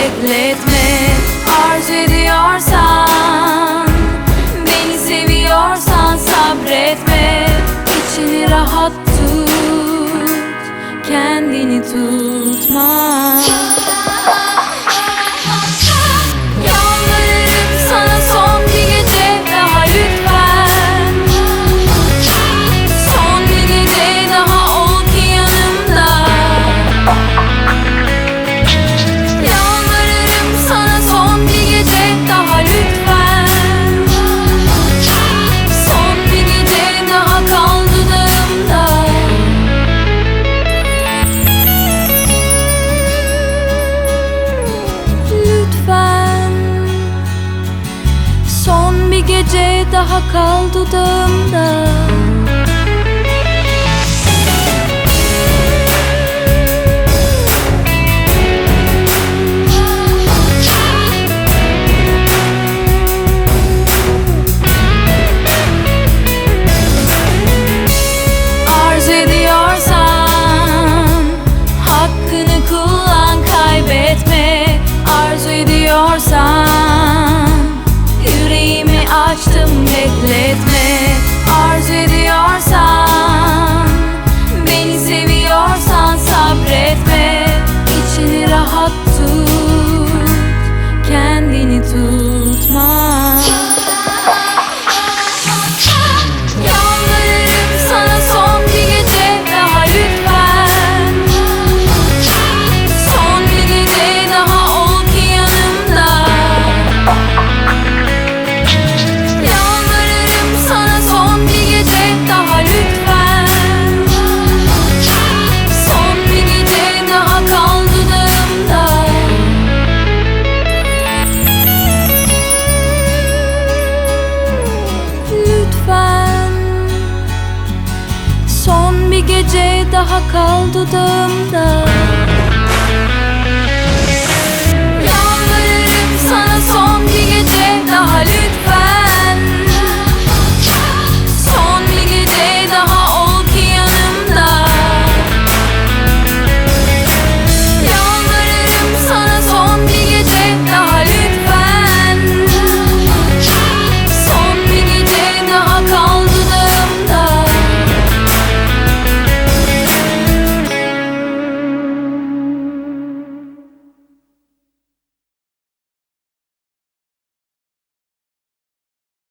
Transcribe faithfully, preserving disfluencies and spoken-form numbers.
bekletme. Arzu ediyorsan, beni seviyorsan sabretme. İçini rahat tut, kendini tutma. Yalvarırım sana son bir gece daha lütfen. Son bir gece daha ol ki yanımda. Yalvarırım sana son bir gece daha lütfen. Son bir gece daha kal dudağımda. Lütfen. Son bir gece daha kal dudağımda. Arzu ediyorsan, hakkını kullan, kaybetme. Arzu ediyorsan, yüreğimi açtım, bekletme. Arzu ediyorsan, beni seviyorsan sabretme. İçini rahat tut, kendini tutma. Yalvarırım sana son bir gece daha lütfen. Son bir gece daha ol ki yanımda. Yalvarırım sana son bir gece daha lütfen. Son bir gece daha kal dudağımda. Lütfen. Son bir gece daha kal dudağımda.